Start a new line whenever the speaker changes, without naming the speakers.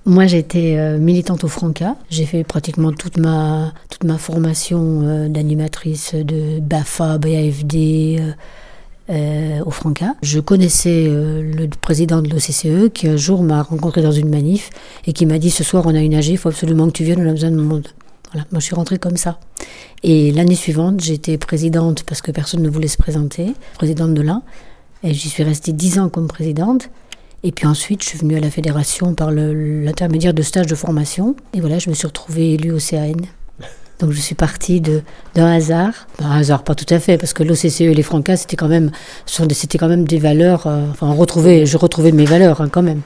Moi, j'étais militante au Franca. J'ai fait pratiquement toute ma formation d'animatrice de BAFA, BAFD au Franca. Je connaissais le président de l'OCCE qui un jour m'a rencontré dans une manif et qui m'a dit « Ce soir, on a une AG, il faut absolument que tu viennes, on a besoin de monde ». Voilà, moi je suis rentrée comme ça. Et l'année suivante, j'étais présidente parce que personne ne voulait se présenter, présidente de l'Ain. Et j'y suis restée 10 ans comme présidente. Et puis ensuite, je suis venue à la fédération par l'intermédiaire de stages de formation. Et voilà, je me suis retrouvée élue au CAN. Donc je suis partie d'un hasard. Un hasard, pas tout à fait, parce que l'OCCE et les Francas, c'était quand même des valeurs. Je retrouvais mes valeurs quand même.